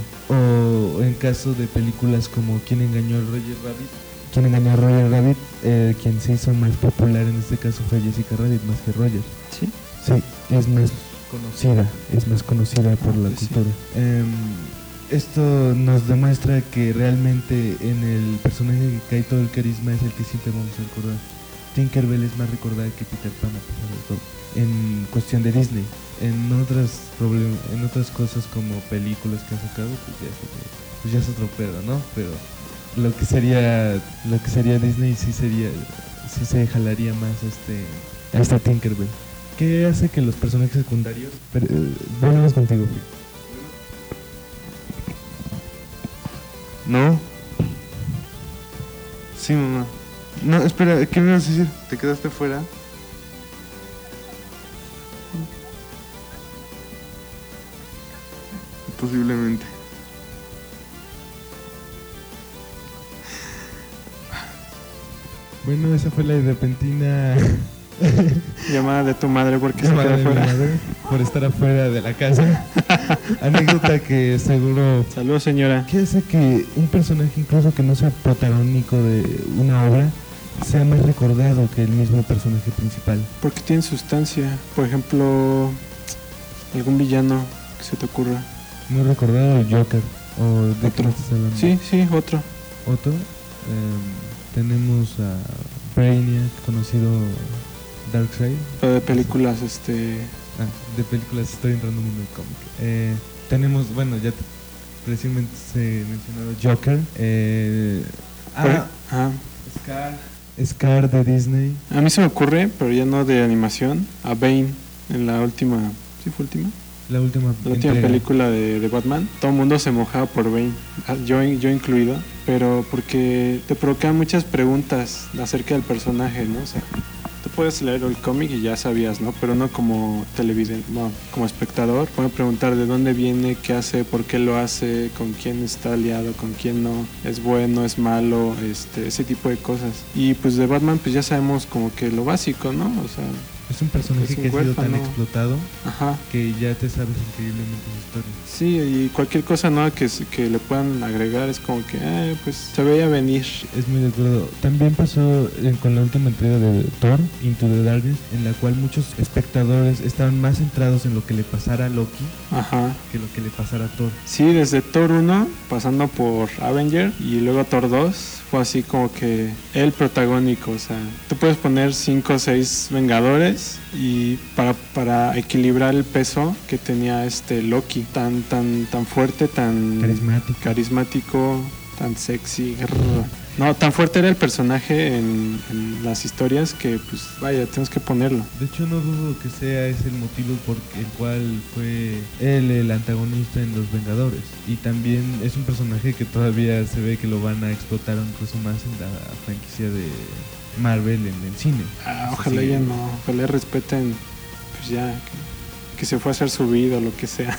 O en caso de películas como ¿Quién engañó a Roger Rabbit? ¿Quién engañó a Roger Rabbit? Eh, quien se hizo más popular en este caso fue Jessica Rabbit más que Roger. Sí. Sí, es más conocida, es más conocida por la sí, cultura. Sí. Eh, esto nos demuestra que realmente en el personaje que cae todo el carisma es el que siempre vamos a recordar. Tinkerbell es más recordada que Peter Pan, a pesar de todo. En cuestión de Disney, en otras problem- en otras cosas como películas que ha sacado, pues ya, es, pues ya es otro pedo, ¿no? Pero lo que sería lo que sería Disney sí sería sí se jalaría más este a esta Tinkerbell. ¿Qué hace que los personajes secundarios? Pero, eh, volvemos contigo. No. Sí, mamá. No, espera, ¿qué me vas a decir? ¿Te quedaste fuera? Posiblemente. Bueno, esa fue la repentina llamada de tu madre porque se quedó fuera. Por estar afuera de la casa. Anécdota que seguro... Saludos, señora. ¿Qué hace que un personaje, incluso que no sea protagónico de una obra, sea más recordado que el mismo personaje principal? Porque tiene sustancia. Por ejemplo, algún villano que se te ocurra. Muy recordado el Joker. ¿O de otro? Qué estás hablando? Sí, sí, otro. ¿Otro? Eh, tenemos a Brainiac, conocido Darkseid. Pero de películas, este... Ah, de películas estoy entrando en un mundo cómic. Eh, tenemos, bueno, ya recientemente se mencionado Joker. Eh, ah, ah, Scar. Scar de Disney. A mí se me ocurre, pero ya no de animación, a Bane en la última ¿Sí fue última? La última, la última película de, de Batman, todo el mundo se mojaba por Bane, yo, yo incluido, pero porque te provocan muchas preguntas acerca del personaje, ¿no? O sea, tú puedes leer el cómic y ya sabías, ¿no? Pero no como televidente, no, como espectador, pueden preguntar de dónde viene, qué hace, por qué lo hace, con quién está aliado, con quién no, es bueno, es malo, este, ese tipo de cosas. Y pues de Batman pues ya sabemos como que lo básico, ¿no? O sea, es un personaje es un que ha sido tan huérfano. explotado. Ajá. Que ya te sabes increíblemente su historia. Sí, y cualquier cosa nueva que, que le puedan agregar es como que, eh, pues se veía venir. Es muy de acuerdo. También pasó eh, con la última entrega de Thor, Into the Darkness, en la cual muchos espectadores estaban más centrados en lo que le pasara a Loki. Ajá. Que lo que le pasara a Thor. Sí, desde Thor uno, pasando por Avenger y luego Thor dos, fue así como que el protagónico. O sea, tú puedes poner cinco o seis Vengadores y para, para equilibrar el peso que tenía este Loki, tan tan tan fuerte, tan carismático, carismático tan sexy. No, tan fuerte era el personaje en, en las historias que pues vaya, tenemos que ponerlo. De hecho no dudo que sea ese el motivo por el cual fue él el antagonista en Los Vengadores. Y también es un personaje que todavía se ve que lo van a explotar incluso más en la franquicia de Marvel en el cine. Ah, ojalá ya no, ojalá respeten pues ya que, que se fue a hacer su vida o lo que sea.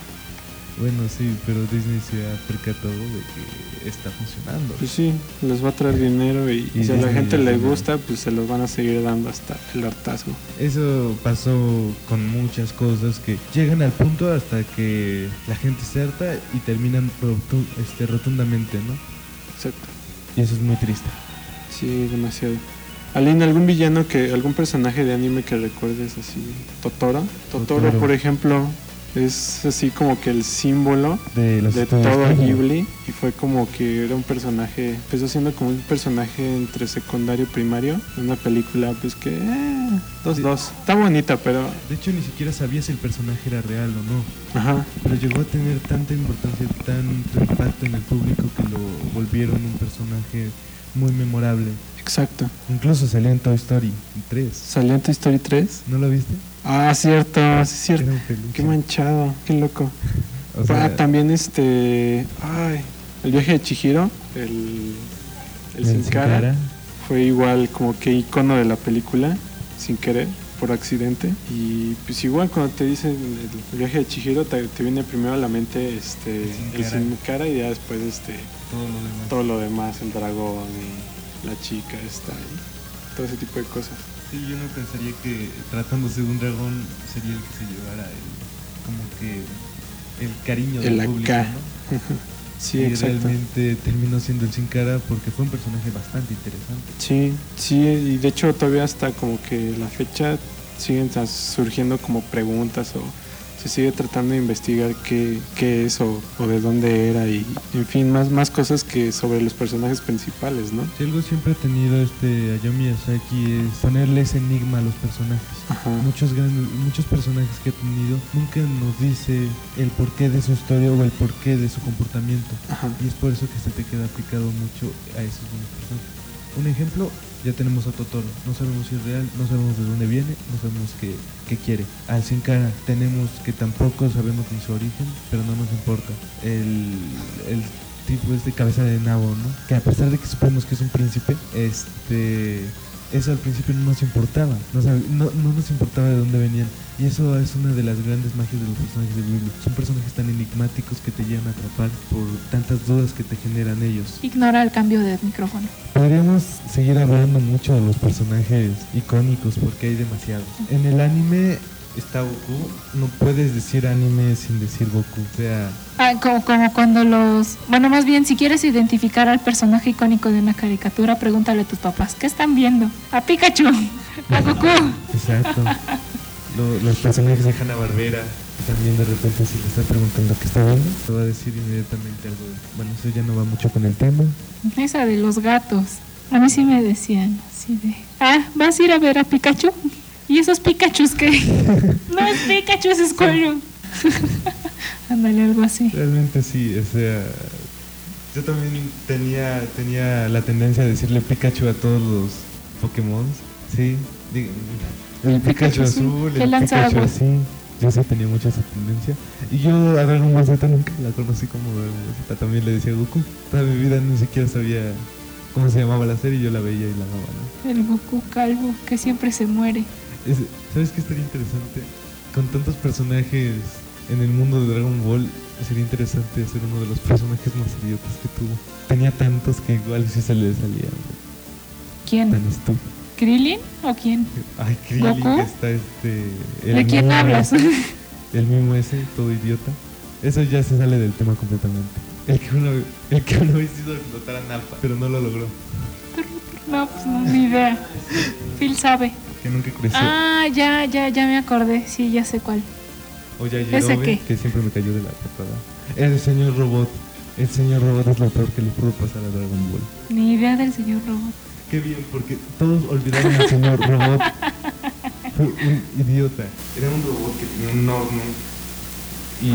Bueno, sí, pero Disney se ha percatado de que está funcionando. Pues sí, les va a traer dinero y, y si a la gente le gusta, pues se los van a seguir dando hasta el hartazgo. Eso pasó con muchas cosas que llegan al punto hasta que la gente se harta y terminan rotu este, rotundamente, ¿no? Exacto. Y eso es muy triste. Sí, demasiado. Aline, ¿algún villano que, algún personaje de anime que recuerdes así? ¿Totoro? Totoro, Totoro. por ejemplo, es así como que el símbolo de, de todo Ghibli, y fue como que era un personaje, empezó siendo como un personaje entre secundario y primario, una película pues que eh, dos, dos, está bonita, pero de hecho ni siquiera sabías si el personaje era real o no. Ajá. Pero llegó a tener tanta importancia, tanto impacto en el público que lo volvieron un personaje muy memorable. Exacto. Incluso salió en Toy Story tres. ¿Salió en Toy Story tres? ¿No lo viste? Ah, cierto, sí, cierto. Qué manchado, qué loco. O sea, ah, también este, ay, el viaje de Chihiro, el, el, el sin cara, cara, fue igual como que icono de la película, sin querer, por accidente. Y pues igual cuando te dicen el, el viaje de Chihiro, te, te viene primero a la mente este, el sin, el cara. sin cara y ya después este, todo lo demás, todo lo demás, el dragón y la chica está ahí, todo ese tipo de cosas. Sí, yo no pensaría que tratándose de un dragón sería el que se llevara el, como que el cariño del el público, acá. ¿no? Sí, y exacto. Realmente terminó siendo el sin cara porque fue un personaje bastante interesante. Sí, sí, y de hecho todavía hasta como que la fecha siguen surgiendo como preguntas o se sigue tratando de investigar qué, qué es o, o de dónde era y en fin, más, más cosas que sobre los personajes principales, ¿no? Si algo siempre ha tenido este Hayao Miyazaki es ponerle ese enigma a los personajes. Ajá. Muchos grandes, muchos personajes que ha tenido nunca nos dice el porqué de su historia o el porqué de su comportamiento. Ajá. Y es por eso que se te queda aplicado mucho a esos mismos personajes. Un ejemplo, ya tenemos a Totoro, no sabemos si es real, no sabemos de dónde viene, no sabemos qué, qué quiere. Al Sin Cara tenemos que tampoco sabemos ni su origen, pero no nos importa. El, el tipo es de cabeza de nabo, ¿no? Que a pesar de que supimos que es un príncipe, este... eso al principio no nos importaba, no, sabe, no, no nos importaba de dónde venían. Y eso es una de las grandes magias de los personajes de Ghibli. Son personajes tan enigmáticos que te llegan a atrapar por tantas dudas que te generan ellos. Ignora el cambio de micrófono. Podríamos seguir hablando mucho de los personajes icónicos porque hay demasiados. En el anime está Goku. No puedes decir anime sin decir Goku. O sea... Ah, como, como cuando los... Bueno, más bien, si quieres identificar al personaje icónico de una caricatura, pregúntale a tus papás. ¿Qué están viendo? A Pikachu, a Goku. Exacto. Lo, los personajes de Hanna-Barbera, también de repente si le está preguntando qué está viendo, te va a decir inmediatamente algo. Bueno, eso ya no va mucho con el tema. Esa de los gatos. A mí sí me decían así de... Ah, ¿vas a ir a ver a Pikachu? ¿Y esos Pikachus qué? No es Pikachu, es Squirtle. Ándale, algo así. Realmente sí, o sea... Yo también tenía, tenía la tendencia a decirle Pikachu a todos los Pokémon. Sí, el Pikachu azul, el Pikachu así. yo sí tenía mucha esa tendencia. Y yo a Dragon Ball Z nunca la conocí como Dragon Ball Z, también le decía Goku. Toda mi vida ni siquiera sabía cómo se llamaba la serie y yo la veía y la amaba, ¿no? El Goku calvo, que siempre se muere. Es, ¿sabes qué estaría interesante? Con tantos personajes en el mundo de Dragon Ball, sería interesante ser uno de los personajes más idiotas que tuvo. Tenía tantos que igual sí se le salía. ¿Quién? Tan estúpido. ¿Krillin o quién? Ay, Krillin, ¿Goku? que está este... ¿De quién hablas? Ese, el mismo ese, todo idiota. Eso ya se sale del tema completamente. El que una, el que una vez hizo explotar a Nappa, pero no lo logró. No, pues no, ni idea. Phil sabe. Que nunca creció. Ah, ya, ya, ya me acordé. Sí, ya sé cuál. O ya ¿Ese qué? que siempre me cayó de la patada. El señor Robot. El señor Robot es lo peor que le pudo pasar a Dragon Ball. Ni idea del señor Robot. Qué bien, porque todos olvidaron al señor Robot. Fue un idiota. Era un robot que tenía un horno. Y...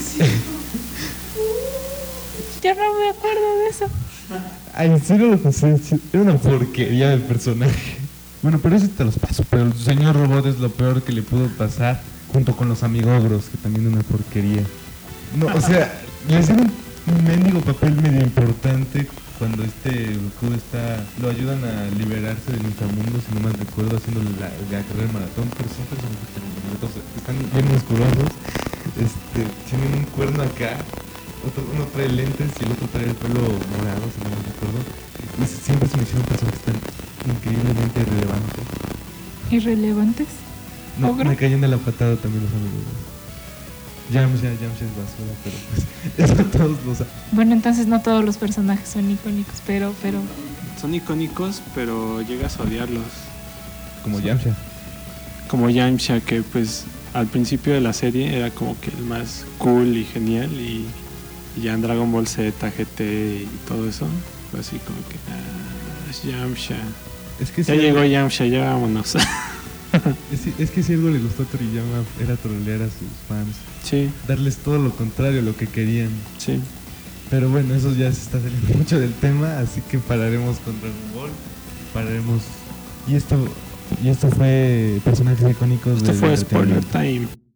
Yo no me acuerdo de eso. Ay, en serio, José, era una porquería de personaje. Bueno, pero eso te los paso. Pero el señor Robot es lo peor que le pudo pasar, junto con los amigogros, que también es una porquería. No, o sea, le hicieron un mendigo papel medio importante cuando este Goku está, lo ayudan a liberarse del inframundo, si no mal recuerdo, haciendo la, la carrera de maratón, pero siempre son entonces, están bien musculosos, este, tienen un cuerno acá, otro, uno trae lentes y el otro trae el pelo morado, si no mal recuerdo, y siempre se me hicieron personas tan increíblemente relevantes. ¿Irrelevantes? No, ¿Ogro? me caían de la patada también los amigos. Yamcha, Yamcha es basura, pero pues eso todos lo saben. Bueno, entonces no todos los personajes son icónicos, pero, pero... Son icónicos, pero llegas a odiarlos. Como Yamcha. Como Yamcha, que pues al principio de la serie era como que el más cool y genial, y, y ya en Dragon Ball Z, G T y todo eso, fue así como que, ah, es Yamcha. Es que ya si llegó algo, Yamcha, ya vámonos. es, es que si algo le gustó a Toriyama era trolear a sus fans. Sí. Darles todo lo contrario a lo que querían. Sí. Pero bueno, eso ya se está saliendo mucho del tema, así que pararemos con Dragon Ball. Pararemos. Y esto, y esto fue personajes icónicos Esto del fue Spoiler entretenimiento. Time.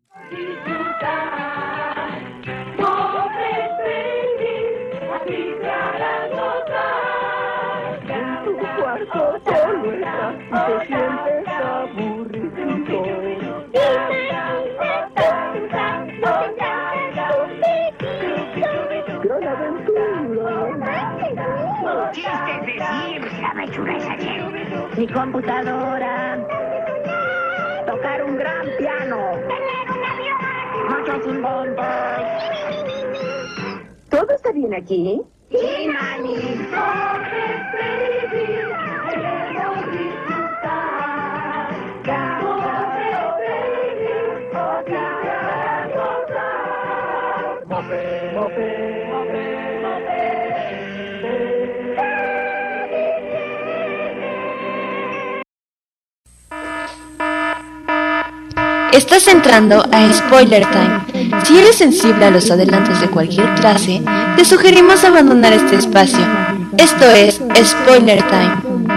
Te sientes aburrido. Gran aventura. Chistes decir, la aventura es ayer. Mi computadora. Tocar un gran piano. Tener un avión. Muchos inventos. ¿Todo está bien aquí? Sí, mami. Estás entrando a Spoiler Time. Si eres sensible a los adelantos de cualquier clase, te sugerimos abandonar este espacio. Esto es Spoiler Time.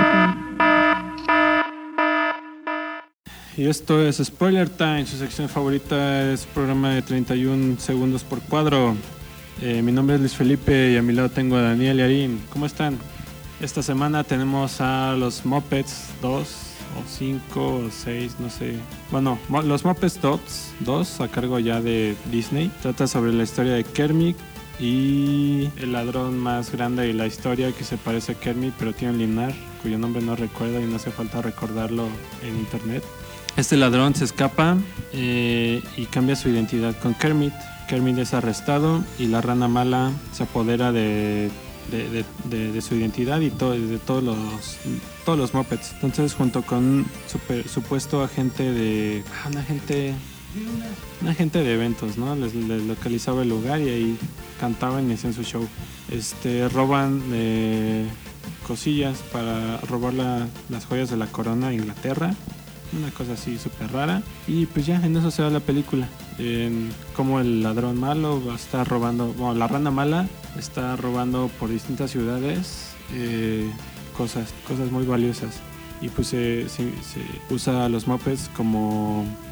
Y esto es Spoiler Time, su sección favorita es programa de treinta y un segundos por cuadro. Eh, mi nombre es Luis Felipe y a mi lado tengo a Daniel y Arin. ¿Cómo están? Esta semana tenemos a los Muppets dos o cinco o seis, no sé. Bueno, los Muppets dos a cargo ya de Disney. Trata sobre la historia de Kermit y el ladrón más grande de la historia que se parece a Kermit pero tiene un lunar cuyo nombre no recuerdo y no hace falta recordarlo en internet. Este ladrón se escapa eh, y cambia su identidad con Kermit. Kermit es arrestado y la rana mala se apodera de, de, de, de, de su identidad y to, de todos los, todos los Muppets. Entonces, junto con un super, supuesto agente de... Un agente... Un agente de eventos, ¿no? Les, les localizaba el lugar y ahí cantaban y hacían su show. Este, roban eh, cosillas para robar la, las joyas de la corona de Inglaterra. Una cosa así súper rara. Y pues ya, en eso se va la película. En cómo el ladrón malo va a estar robando... Bueno, la rana mala está robando por distintas ciudades eh, cosas, cosas muy valiosas. Y pues se, se, se usa a los Muppets como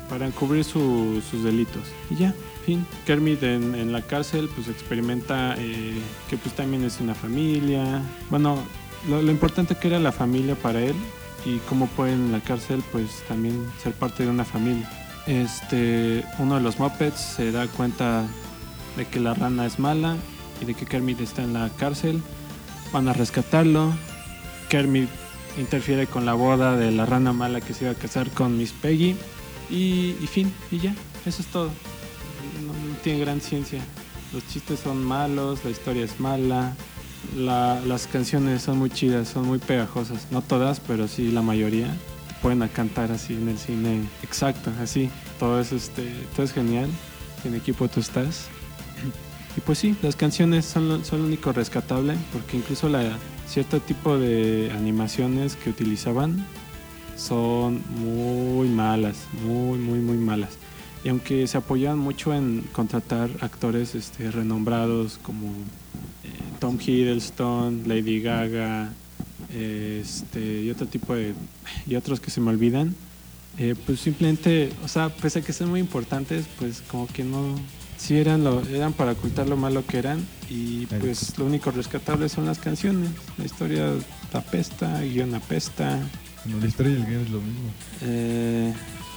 para encubrir su, sus delitos. Y ya, fin. Kermit en, en la cárcel pues experimenta eh, que pues también es una familia. Bueno, lo, lo importante que era la familia para él y cómo puede en la cárcel pues también ser parte de una familia. Este, uno de los Muppets se da cuenta de que la rana es mala y de que Kermit está en la cárcel. Van a rescatarlo. Kermit interfiere con la boda de la rana mala que se iba a casar con Miss Peggy. Y, y fin, y ya, eso es todo. No, no tiene gran ciencia. Los chistes son malos, la historia es mala. La, las canciones son muy chidas, son muy pegajosas. No todas, pero sí la mayoría. Te pueden a cantar así en el cine. Exacto, así. Todo es, este, todo es genial. En equipo tú estás. Y pues sí, las canciones son lo, son lo único rescatable, porque incluso la cierto tipo de animaciones que utilizaban son muy malas, muy, muy, muy malas. Y aunque se apoyaban mucho en contratar actores este, renombrados como eh, Tom Hiddleston, Lady Gaga, eh, este, y otro tipo de... y otros que se me olvidan, eh, pues simplemente, o sea, pese a que son muy importantes, pues como que no... Sí, eran, lo, eran para ocultar lo malo que eran y pues lo único rescatable son las canciones. La historia apesta, el guión apesta. No, la historia y el guión es lo mismo. Eh,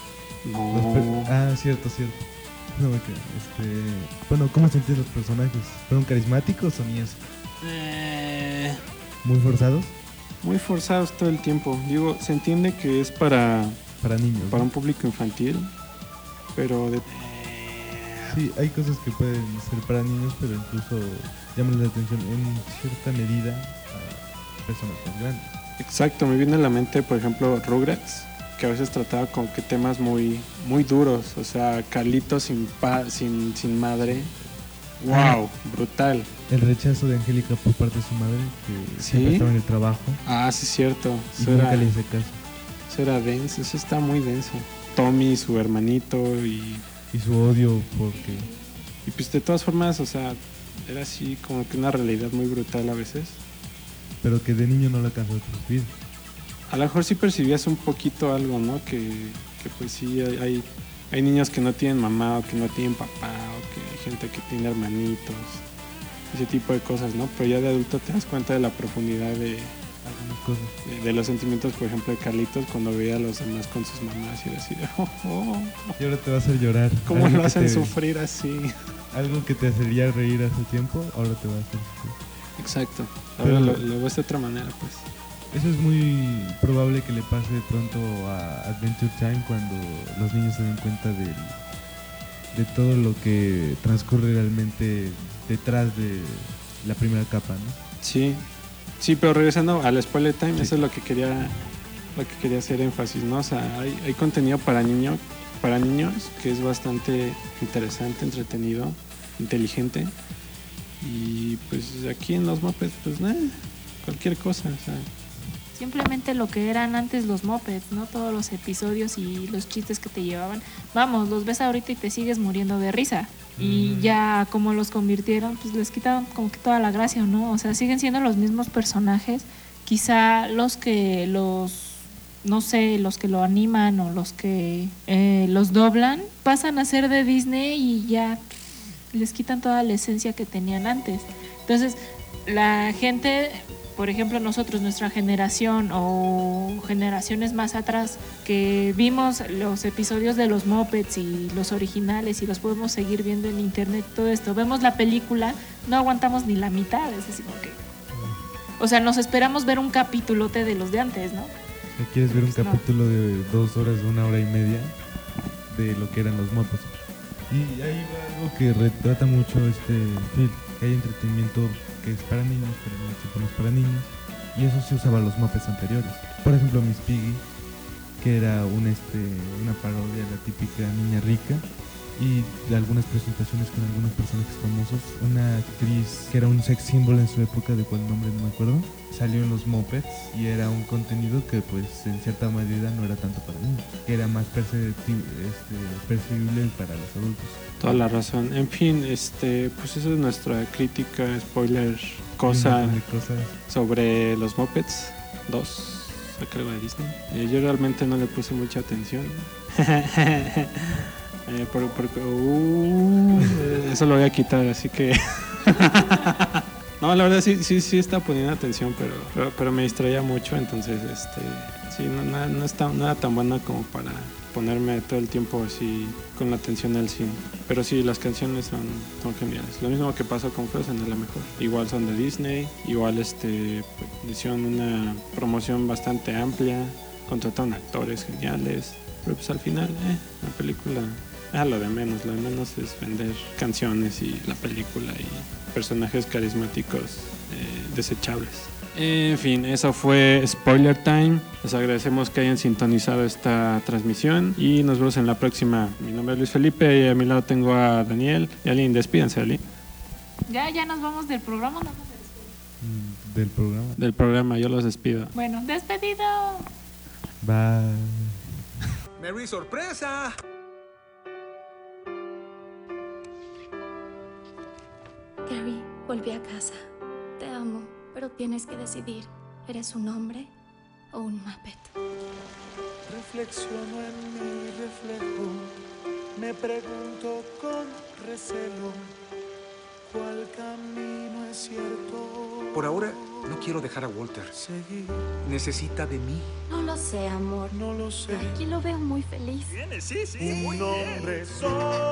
no. Ah, cierto, cierto. No me queda. Este, bueno, ¿cómo sentías los personajes? ¿Fueron carismáticos o ni eso? Eh, ¿Muy forzados? Muy forzados todo el tiempo. Digo, se entiende que es para... Para niños. Para ¿no? un público infantil, pero de... Sí, hay cosas que pueden ser para niños, pero incluso llaman la atención en cierta medida a personas más grandes. Exacto, me viene a la mente, por ejemplo, Rugrats, que a veces trataba con que temas muy muy duros, o sea, Carlitos sin pa, sin sin madre. Wow, ah, brutal. El rechazo de Angélica por parte de su madre, que ¿sí? siempre estaba en el trabajo. Ah, sí, cierto. Y eso nunca era, le hice caso. Eso era denso, eso está muy denso. Tommy, su hermanito y... Y su odio porque... Y pues de todas formas, o sea, era así como que una realidad muy brutal a veces. Pero que de niño no lo alcanzó a percibir. A lo mejor sí percibías un poquito algo, ¿no? Que, que pues sí, hay, hay, hay niños que no tienen mamá o que no tienen papá o que hay gente que tiene hermanitos. Ese tipo de cosas, ¿no? Pero ya de adulto te das cuenta de la profundidad de... algunas cosas. De, de los sentimientos, por ejemplo, de Carlitos cuando veía a los demás con sus mamás y era así de... Oh, oh. Y ahora te va a hacer llorar. ¿Cómo lo hacen te, sufrir así? Algo que te hacía reír hace tiempo, ahora te va a hacer sufrir. Exacto. Ahora lo, lo ves de otra manera, pues. Eso es muy probable que le pase pronto a Adventure Time cuando los niños se den cuenta del, de todo lo que transcurre realmente detrás de la primera capa, ¿no? Sí. Sí, pero regresando al spoiler time, sí. Eso es lo que quería lo que quería hacer énfasis, ¿no? O sea, hay, hay contenido para niños, para niños que es bastante interesante, entretenido, inteligente. Y pues aquí en los Muppets, pues nada, cualquier cosa, o sea. Simplemente lo que eran antes los Muppets, ¿no? Todos los episodios y los chistes que te llevaban. Vamos, los ves ahorita y te sigues muriendo de risa. Y ya como los convirtieron, pues les quitaron como que toda la gracia, ¿no? O sea, siguen siendo los mismos personajes. Quizá los que los, no sé, los que lo animan o los que eh, los doblan, pasan a ser de Disney y ya les quitan toda la esencia que tenían antes. Entonces, la gente... Por ejemplo, nosotros, nuestra generación o generaciones más atrás, que vimos los episodios de los Muppets y los originales y los podemos seguir viendo en internet, todo esto, vemos la película, no aguantamos ni la mitad, es decir, como que... O sea, nos esperamos ver un capítulote de los de antes, ¿no? ¿Quieres ver un pues capítulo no. de dos horas, una hora y media de lo que eran los Muppets? Y ahí va algo que retrata mucho este film, que hay entretenimiento que es para niños, pero no tipo no es para niños, y eso se usaba en los Muppets anteriores. Por ejemplo, Miss Piggy, que era un este una parodia de la típica niña rica, y de algunas presentaciones con algunos personajes famosos. Una actriz que era un sex symbol en su época, de cuál nombre no me acuerdo, salió en los Muppets y era un contenido que pues en cierta medida no era tanto para niños, que era más perceptible, este, percibible para los adultos. Toda la razón. En fin, este, pues esa es nuestra crítica, spoiler, cosa de cosas sobre los Muppets dos. a cargo de Disney. Eh, yo realmente no le puse mucha atención. eh, por, por, uh, eso lo voy a quitar, así que... No, la verdad sí, sí, sí está poniendo atención, pero, pero, pero me distraía mucho, entonces este, sí, no, no, no, está, no era tan buena como para ponerme todo el tiempo así con la atención al cine. Pero sí, las canciones son, son geniales. Lo mismo que pasó con Frozen, es la mejor. Igual son de Disney, igual este, hicieron una promoción bastante amplia, contrataron actores geniales, pero pues al final, eh, la película... Ah, lo de menos, lo de menos es vender canciones y la película y personajes carismáticos eh, desechables. En fin, eso fue Spoiler Time. Les agradecemos que hayan sintonizado esta transmisión y nos vemos en la próxima. Mi nombre es Luis Felipe y a mi lado tengo a Daniel y Aline. Despídense, Aline. Ya, ya nos vamos del programa, ¿no? Del programa. Del programa, yo los despido. Bueno, despedido. Bye. ¡Merry sorpresa! Gary, volví a casa. Te amo, pero tienes que decidir. ¿Eres un hombre o un Muppet? Reflexiono en mi reflejo, me pregunto con recelo, ¿cuál camino es cierto? Por ahora, no quiero dejar a Walter. Seguir. Necesita de mí. No lo sé, amor. No lo sé. Aquí lo veo muy feliz. Viene, sí, sí. Un hombre soy.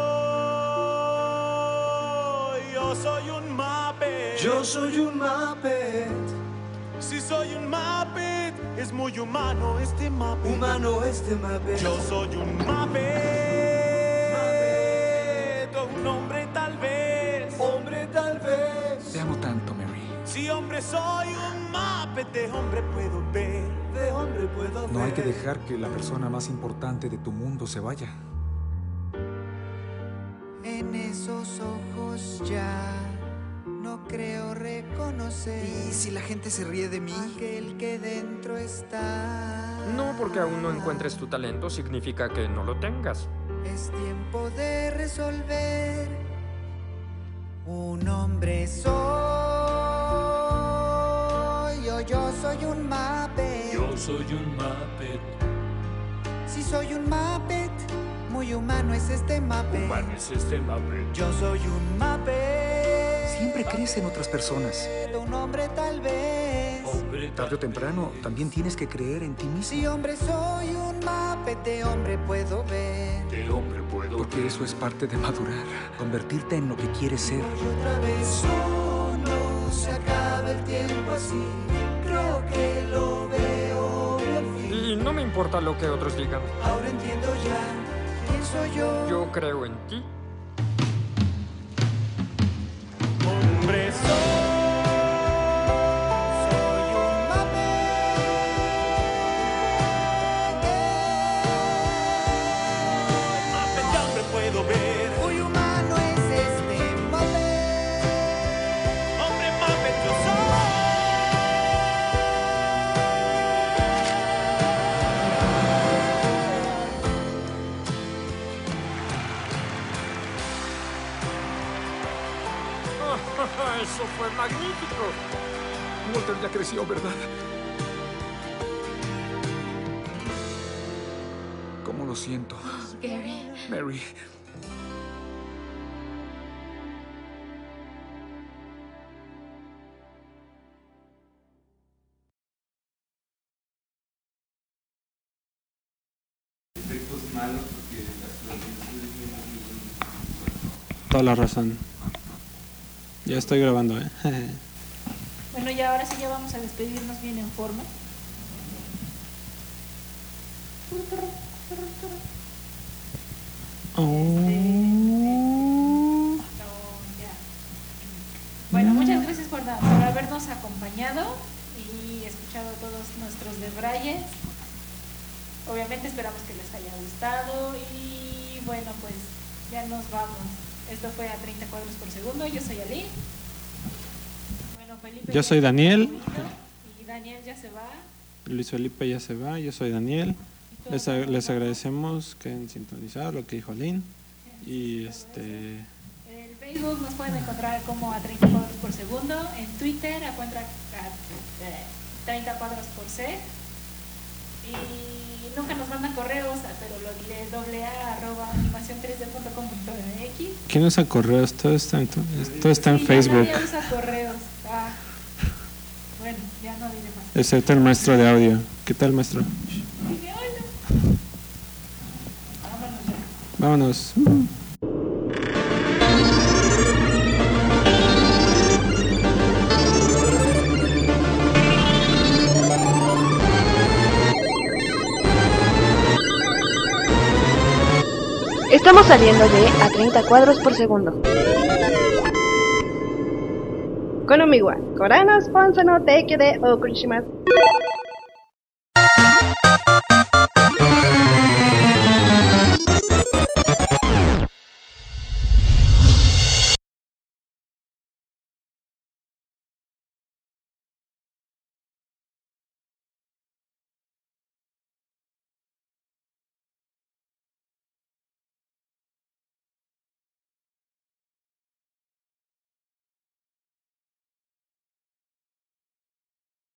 Yo soy un Muppet. Yo soy un Muppet. Si soy un Muppet, es muy humano este Muppet. Humano este Muppet. Yo soy un Muppet. O un hombre tal vez. Hombre tal vez. Te amo tanto, Mary. Si hombre soy un Muppet, de hombre puedo ver. De hombre puedo ver. No hay que dejar que la persona más importante de tu mundo se vaya. En esos ojos ya no creo reconocer. ¿Y si la gente se ríe de mí? Aquel que dentro está. No porque aún no encuentres tu talento significa que no lo tengas. Es tiempo de resolver. Un hombre soy, o yo soy un Muppet. Yo soy un Muppet. Si soy un Muppet, muy humano es este Muppet. Humano es este Muppet. Yo soy un Muppet. Siempre crees en otras personas. Un hombre tal vez. Hombre, tarde o temprano, también tienes que creer en ti mismo. Si hombre soy un Muppet, de hombre puedo ver. De hombre puedo Porque ver. eso es parte de madurar. Convertirte en lo que quieres ser. Y otra vez solo se acaba el tiempo así. Creo que lo veo al fin. Y no me importa lo que otros digan. Ahora entiendo ya. ¿Quién soy yo? Yo creo en ti. Hombre soy. Soy un Muppet. Muppet de hombre puedo ver. Muy humano es este Muppet. Hombre Muppet yo soy. Eso fue magnífico. Walter ya creció, ¿verdad? ¿Cómo lo siento? Oh, Gary. Mary. Toda la razón. Ya estoy grabando, ¿eh? Bueno, y ahora sí ya vamos a despedirnos bien en forma. Oh. Bueno, muchas gracias por, por habernos acompañado y escuchado todos nuestros debrayes. Obviamente esperamos que les haya gustado y bueno, pues ya nos vamos. Esto fue a treinta cuadros por segundo. Yo soy Ali. Bueno, Felipe. Yo soy Daniel. Y Daniel ya se va. Luis Felipe ya se va. Yo soy Daniel. Les, ag- les agradecemos que hayan sintonizado lo que dijo Aline. Y este. En Facebook nos pueden encontrar como a treinta cuadros por segundo. En Twitter encuentran a eh, treinta cuadros por C. Y nunca nos mandan correos, pero lo diré doble a arroba animación tres d punto com punto m x. ¿Quién usa correos? Todo está en, todo está en Sí, Facebook. Ya nadie usa correos. Ah. Bueno, ya no diré más. Excepto el maestro de audio. ¿Qué tal, maestro? Dije, hola. Vámonos ya. Vámonos. Estamos saliendo de a treinta cuadros por segundo. このみはコラのスポンサーの提供でお送りします。